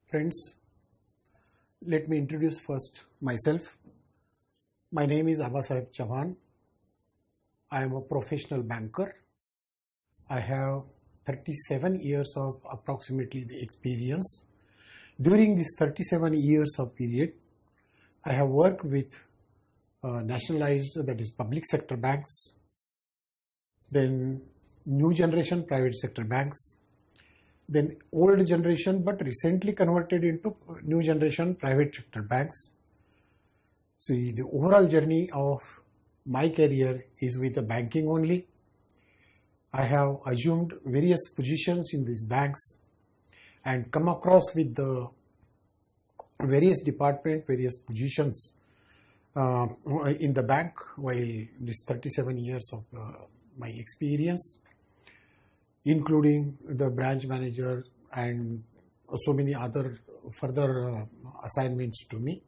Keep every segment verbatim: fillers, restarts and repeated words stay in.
Friends, let me introduce first myself. My name is Abba Sahib Chauhan. I am a professional banker. I have thirty-seven years of approximately the experience. During this thirty-seven years of period, I have worked with uh, nationalized, that is public sector banks, then new generation private sector banks, then old generation but recently converted into new generation private sector banks. See, the overall journey of my career is with the banking only. I have assumed various positions in these banks and come across with the various department, various positions uh, in the bank while this thirty-seven years of uh, my experience, including the branch manager and so many other further uh, assignments to me.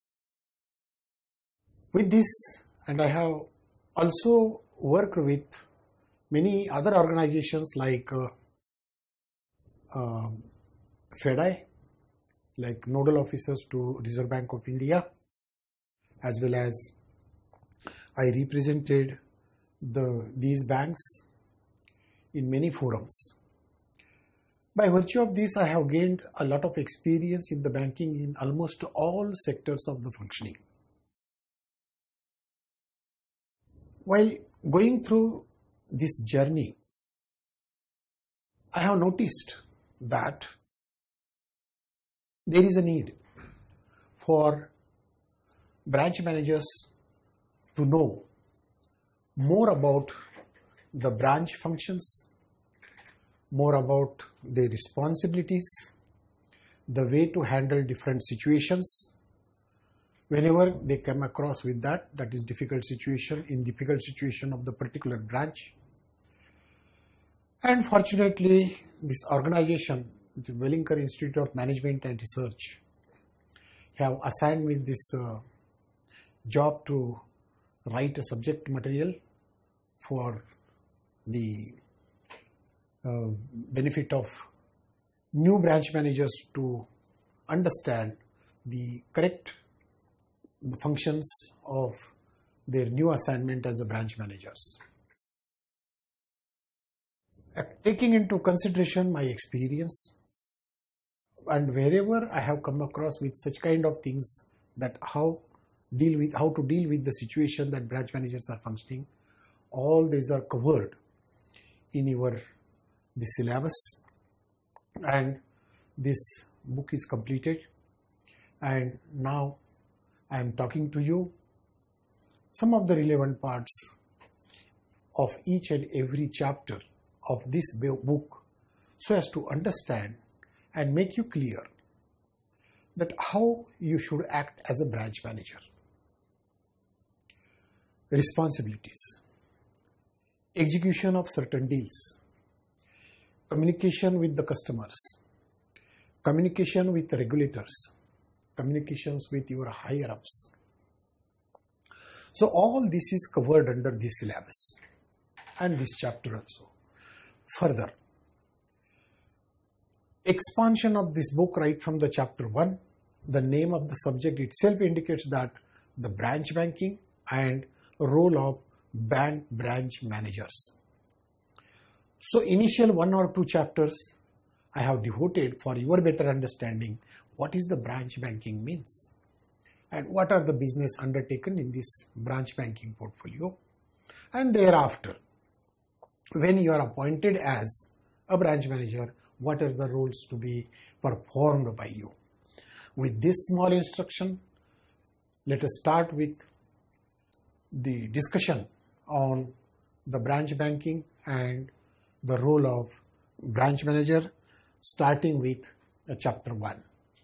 With this, and I have also worked with many other organizations like uh, uh, FEDI, like nodal officers to Reserve Bank of India, as well as I represented the these banks in many forums. By virtue of this, I have gained a lot of experience in the banking in almost all sectors of the functioning. While going through this journey, I have noticed that there is a need for branch managers to know more about the branch functions, more about their responsibilities, the way to handle different situations. Whenever they come across with that, that is difficult situation, in difficult situation of the particular branch. And fortunately, this organization, the Wellinger Institute of Management and Research, have assigned me this uh, job to write a subject material for the uh, benefit of new branch managers to understand the correct functions of their new assignment as a branch managers. Taking into consideration my experience, and wherever I have come across with such kind of things, that how deal with how to deal with the situation that branch managers are functioning, all these are covered in your the syllabus, and this book is completed, and now I am talking to you some of the relevant parts of each and every chapter of this book, so as to understand and make you clear that how you should act as a branch manager. Responsibilities, execution of certain deals, communication with the customers, communication with the regulators, communications with your higher ups. So all this is covered under this syllabus and this chapter also. Further, expansion of this book right from the chapter one, the name of the subject itself indicates that the branch banking and role of bank branch managers. So initial one or two chapters I have devoted for your better understanding what is the branch banking means and what are the business undertaken in this branch banking portfolio. And thereafter, when you are appointed as a branch manager, what are the roles to be performed by you. With this small instruction, let us start with the discussion on the branch banking and the role of branch manager, starting with uh, chapter one.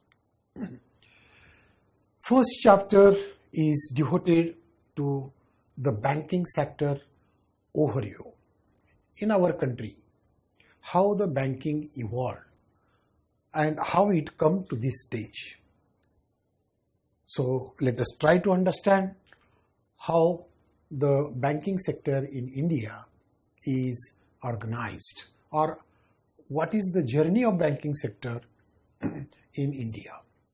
First chapter is devoted to the banking sector overview. In our country, how the banking evolved and how it come to this stage. So let us try to understand how the banking sector in India is organized, or what is the journey of banking sector in India.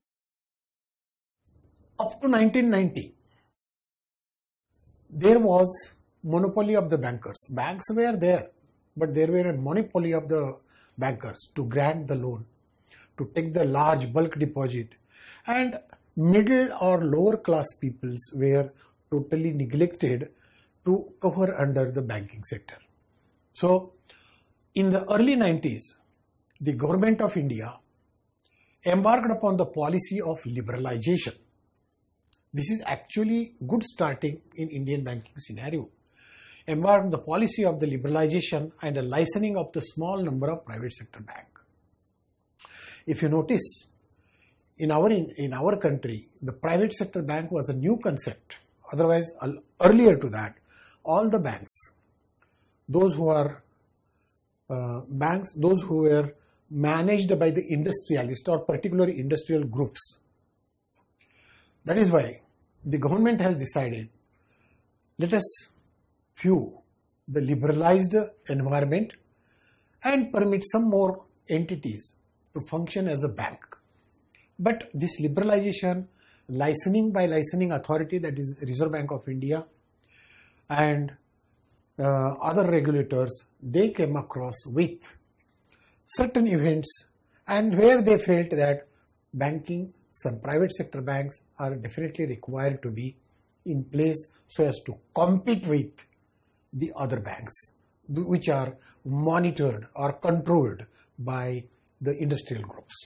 Up to nineteen ninety, there was monopoly of the bankers. Banks were there, but there were a monopoly of the bankers to grant the loan, to take the large bulk deposit, and middle or lower class peoples were totally neglected to cover under the banking sector. So, in the early nineties, the government of India embarked upon the policy of liberalization. This is actually good starting in Indian banking scenario. Embarked the policy of the liberalization and the licensing of the small number of private sector bank. If you notice, in our in, in our country, the private sector bank was a new concept. Otherwise, earlier to that, all the banks, those who are uh, banks, those who were managed by the industrialists or particular industrial groups. That is why the government has decided, let us view the liberalized environment and permit some more entities to function as a bank. But this liberalization, licensing by licensing authority, that is Reserve Bank of India, and uh, other regulators, they came across with certain events and where they felt that banking, some private sector banks are definitely required to be in place so as to compete with the other banks, which are monitored or controlled by the industrial groups.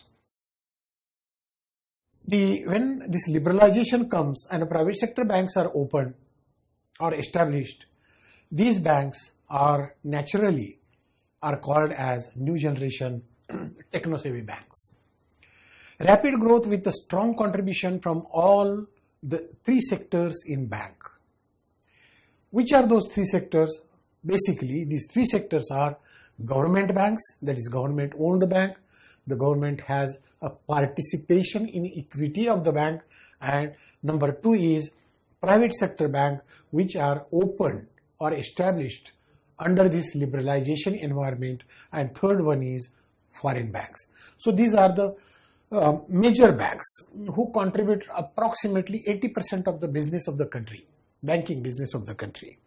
The, when this liberalization comes and private sector banks are opened or established, these banks are naturally are called as new generation techno-savvy banks. Rapid growth with a strong contribution from all the three sectors in bank. Which are those three sectors? Basically, these three sectors are government banks, that is government owned bank. The government has a participation in equity of the bank, and number two is private sector bank, which are opened or established under this liberalization environment, and third one is foreign banks. So these are the uh, major banks who contribute approximately eighty percent of the business of the country, banking business of the country.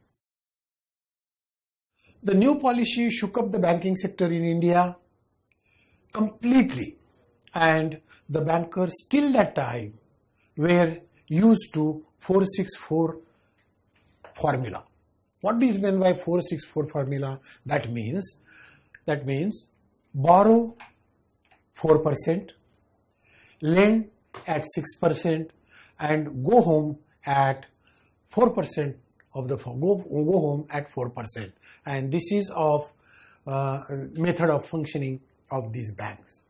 The new policy shook up the banking sector in India completely, and the bankers till that time were used to four six four formula. What is meant by four six four formula? That means, that means borrow four percent, lend at six percent, and go home at four percent of the go, go home at four percent. And this is of uh, method of functioning of these banks.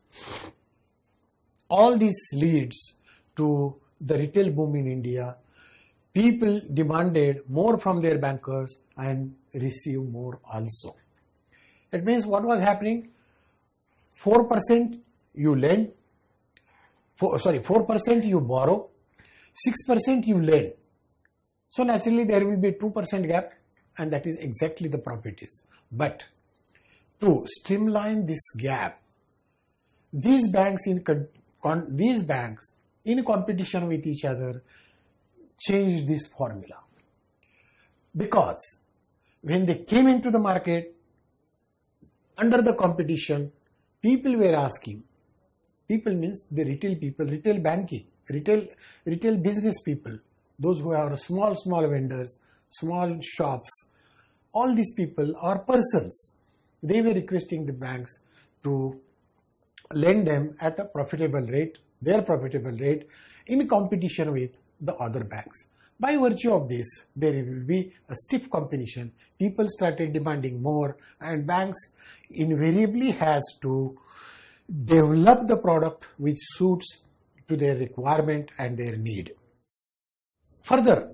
All this leads to the retail boom in India. People demanded more from their bankers and receive more also. It means what was happening? four percent you lend, four, sorry, four percent you borrow, six percent you lend. So naturally there will be a two percent gap, and that is exactly the properties. But to streamline this gap, these banks in con, these banks in competition with each other changed this formula, because when they came into the market under the competition, people were asking, people means the retail people, retail banking, retail retail business people, those who are small small vendors, small shops, all these people are persons. They were requesting the banks to lend them at a profitable rate, their profitable rate, in competition with the other banks. By virtue of this, there will be a stiff competition. People started demanding more, and banks invariably has to develop the product which suits to their requirement and their need. Further,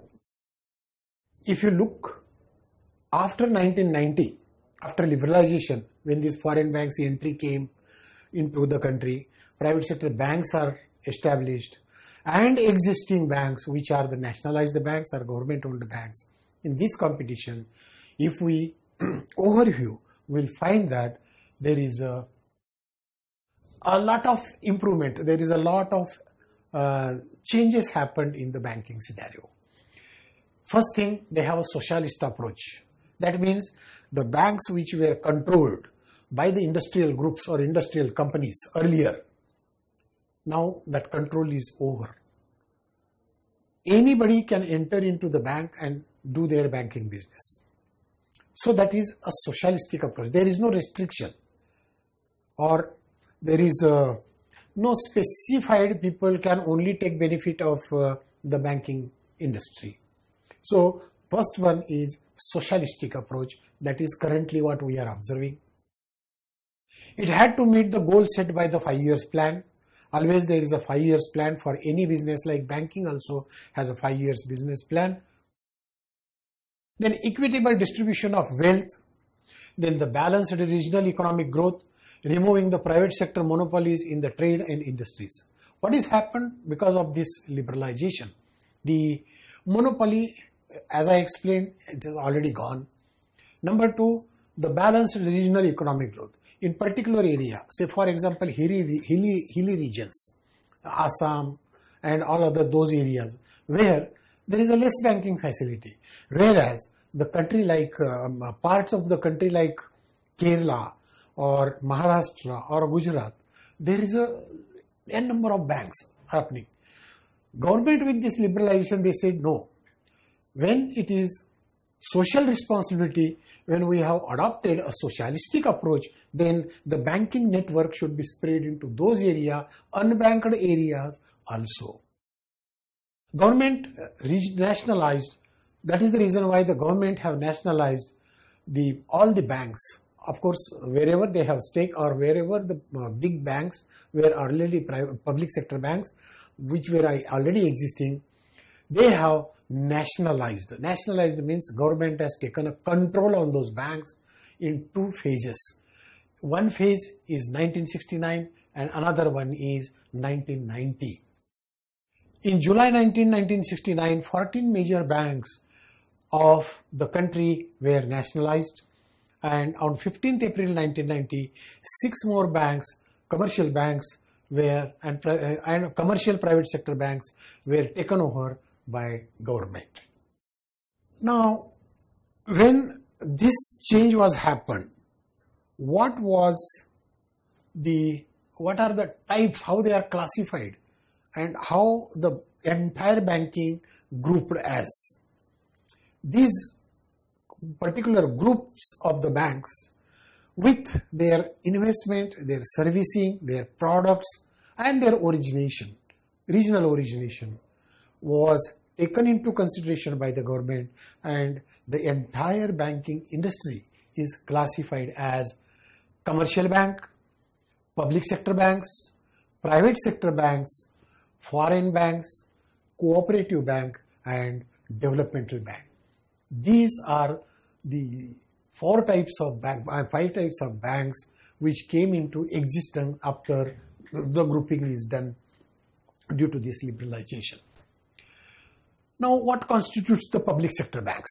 if you look after nineteen ninety, after liberalization, when these foreign banks entry came into the country, private sector banks are established, and existing banks, which are the nationalized banks or government-owned banks. In this competition, if we overview, we'll find that there is a a lot of improvement. There is a lot of uh, changes happened in the banking scenario. First thing, they have a socialist approach. That means the banks which were controlled by the industrial groups or industrial companies earlier, now that control is over. Anybody can enter into the bank and do their banking business. So that is a socialistic approach. There is no restriction, or there is uh, no specified people can only take benefit of uh, the banking industry. So first one is socialistic approach. That is currently what we are observing. It had to meet the goal set by the five years plan. Always there is a five years plan for any business, like banking also has a five years business plan. Then equitable distribution of wealth. Then the balanced regional economic growth, removing the private sector monopolies in the trade and industries. What has happened because of this liberalization? The monopoly, as I explained, it is already gone. Number two, the balanced regional economic growth. In particular area, say for example, hilly, hilly, hilly regions, Assam and all other those areas where there is a less banking facility. Whereas the country like, um, parts of the country like Kerala or Maharashtra or Gujarat, there is a n number of banks happening. Government with this liberalization, they said no. When it is social responsibility, when we have adopted a socialistic approach, then the banking network should be spread into those areas, unbanked areas also. Government nationalized, that is the reason why the government have nationalized the all the banks. Of course, wherever they have stake or wherever the uh, big banks were already private, public sector banks, which were already existing, they have nationalized. Nationalized means government has taken a control on those banks in two phases. One phase is nineteen sixty-nine and another one is nineteen ninety. In July nineteenth, nineteen sixty-nine, fourteen major banks of the country were nationalized, and on fifteenth April nineteen ninety, six more banks, commercial banks were and, and commercial private sector banks were taken over by government. Now, when this change was happened, what was the, what are the types, how they are classified, and how the entire banking grouped as? These particular groups of the banks, with their investment, their servicing, their products, and their origination, regional origination, was taken into consideration by the government, and the entire banking industry is classified as commercial bank, public sector banks, private sector banks, foreign banks, cooperative bank, and developmental bank. These are the four types of bank, five types of banks which came into existence after the grouping is done due to this liberalization. Now, what constitutes the public sector banks?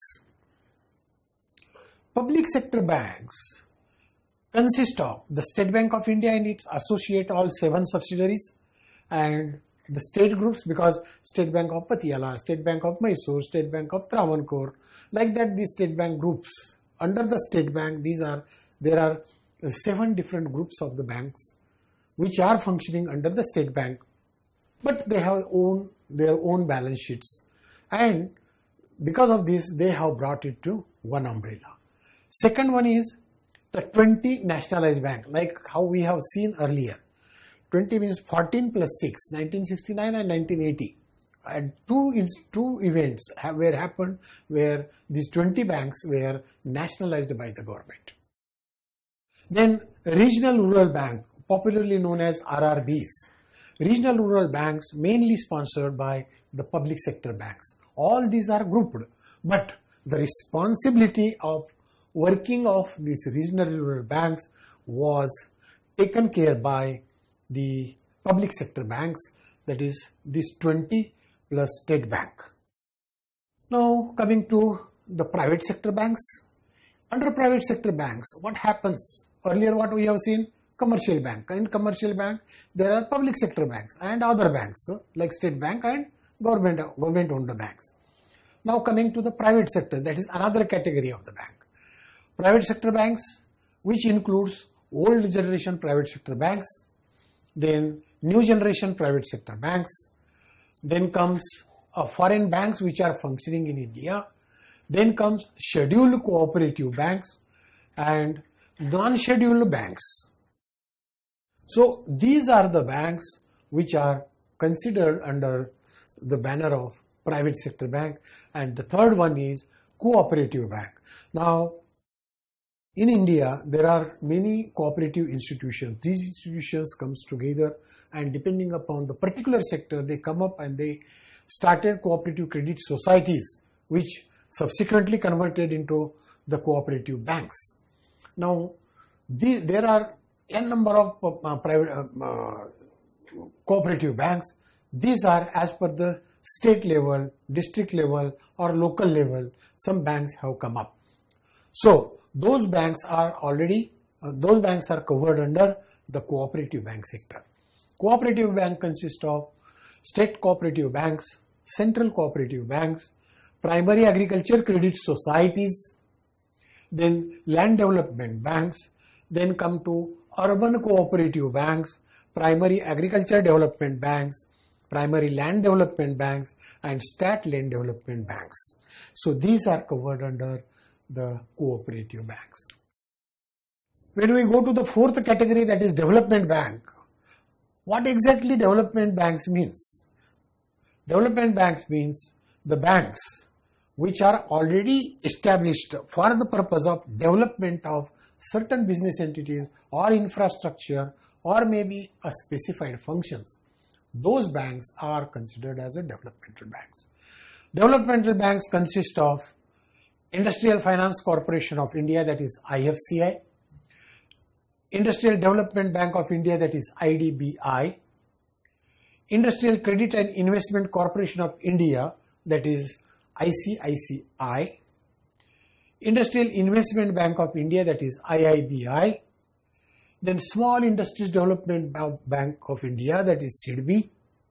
Public sector banks consist of the State Bank of India and its associate all seven subsidiaries, and the state groups, because State Bank of Patiala, State Bank of Mysore, State Bank of Travancore, like that these state bank groups. Under the State Bank, these are there are seven different groups of the banks which are functioning under the State Bank, but they have own their own balance sheets. And because of this, they have brought it to one umbrella. Second one is the twenty nationalized bank, like how we have seen earlier. twenty means fourteen plus six, nineteen sixty-nine and nineteen eighty. And two, two events have, were happened where these twenty banks were nationalized by the government. Then regional rural bank, popularly known as R R Bs. Regional rural banks mainly sponsored by the public sector banks. All these are grouped, but the responsibility of working of these regional rural banks was taken care by the public sector banks, that is this twenty plus State Bank. Now coming to the private sector banks. Under private sector banks, what happens? Earlier what we have seen, commercial bank. In commercial bank, there are public sector banks and other banks like state bank and government government owned banks. Now coming to the private sector, that is another category of the bank. Private sector banks, which includes old generation private sector banks, then new generation private sector banks, then comes uh, foreign banks which are functioning in India, then comes scheduled cooperative banks and non-scheduled banks. So these are the banks which are considered under the banner of private sector bank, and the third one is cooperative bank. Now in India there are many cooperative institutions. These institutions comes together and depending upon the particular sector they come up and they started cooperative credit societies which subsequently converted into the cooperative banks. Now the, there are n number of uh, private uh, uh, cooperative banks. These are as per the state level, district level or local level. Some banks have come up. So those banks are already, uh, those banks are covered under the cooperative bank sector. Cooperative bank consists of state cooperative banks, central cooperative banks, primary agriculture credit societies, then land development banks, then come to urban cooperative banks, primary agriculture development banks, primary land development banks and state land development banks. So these are covered under the cooperative banks. When we go to the fourth category, that is development bank, what exactly development banks means? Development banks means the banks which are already established for the purpose of development of certain business entities or infrastructure or maybe a specified functions. Those banks are considered as a developmental banks. Developmental banks consist of Industrial Finance Corporation of India, that is I F C I, Industrial Development Bank of India, that is I D B I, Industrial Credit and Investment Corporation of India, that is I C I C I, Industrial Investment Bank of India, that is I I B I, then Small Industries Development Bank of India, that is S I D B,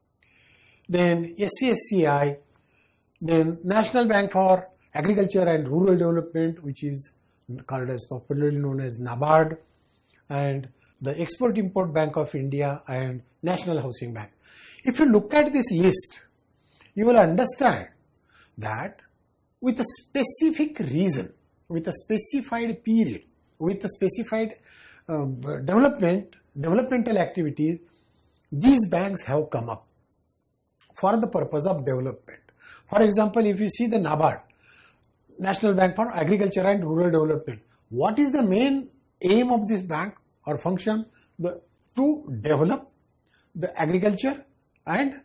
then S C S C I, then National Bank for Agriculture and Rural Development, which is called as popularly known as NABARD, and the Export-Import Bank of India and National Housing Bank. If you look at this list, you will understand that with a specific reason, with a specified period, with a specified uh, development, developmental activities, these banks have come up for the purpose of development. For example, if you see the NABARD, National Bank for Agriculture and Rural Development, what is the main aim of this bank or function? The, to develop the agriculture and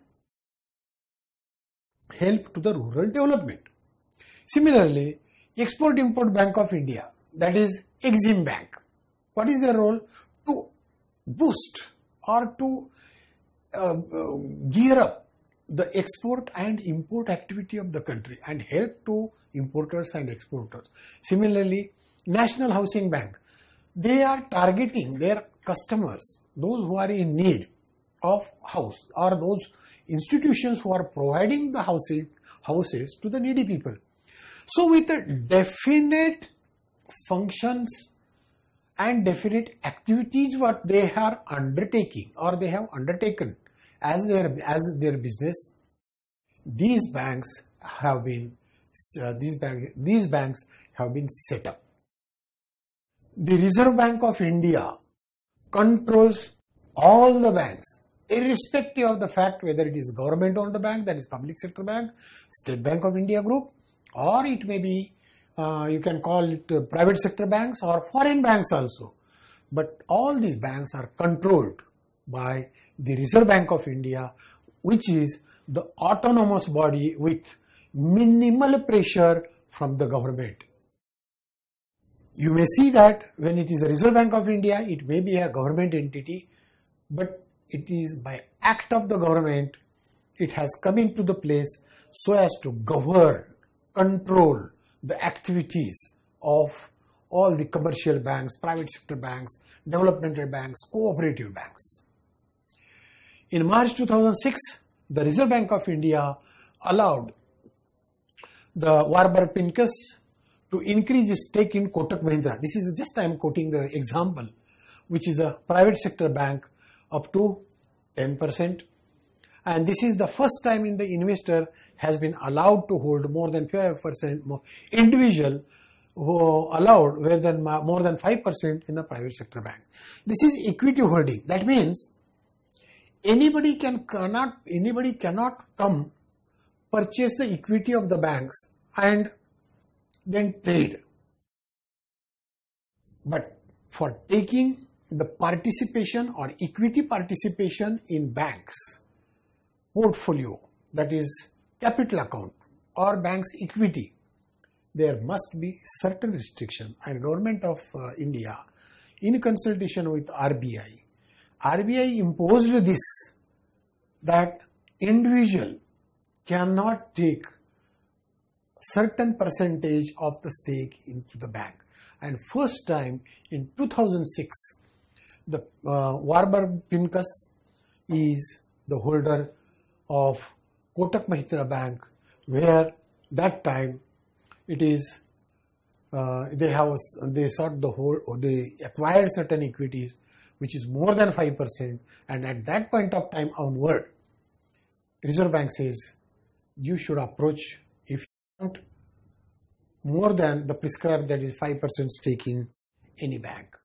help to the rural development. Similarly, Export-Import Bank of India, that is Exim Bank, what is their role? To boost or to uh, uh, gear up the export and import activity of the country and help to importers and exporters. Similarly, National Housing Bank, they are targeting their customers, those who are in need of house or those institutions who are providing the houses, houses to the needy people. So with the definite functions and definite activities what they are undertaking or they have undertaken as their, as their business, these banks have been uh, these, bank, these banks have been set up. The Reserve Bank of India controls all the banks, irrespective of the fact whether it is government owned bank, that is public sector bank, State Bank of India group, or it may be, uh, you can call it uh, private sector banks or foreign banks also. But all these banks are controlled by the Reserve Bank of India, which is the autonomous body with minimal pressure from the government. You may see that when it is the Reserve Bank of India, it may be a government entity, but it is by act of the government, it has come into the place so as to govern, control the activities of all the commercial banks, private sector banks, developmental banks, cooperative banks. In March two thousand six, the Reserve Bank of India allowed the Warburg Pincus to increase its stake in Kotak Mahindra. This is just I am quoting the example, which is a private sector bank, up to ten percent. And this is the first time in the investor has been allowed to hold more than five percent, more individual who allowed more than, more than five percent in a private sector bank. This is equity holding. That means anybody can cannot anybody cannot come purchase the equity of the banks and then trade. But for taking the participation or equity participation in banks portfolio, that is capital account or bank's equity, there must be certain restriction, and Government of uh, India, in consultation with R B I, R B I imposed this, that individual cannot take certain percentage of the stake into the bank. And first time in two thousand six, the uh, Warburg Pincus is the holder of Kotak Mahindra Bank, where that time it is uh, they have they sought the whole or they acquired certain equities which is more than five percent, and at that point of time onward, Reserve Bank says you should approach if you want more than the prescribed, that is five percent stake in any bank.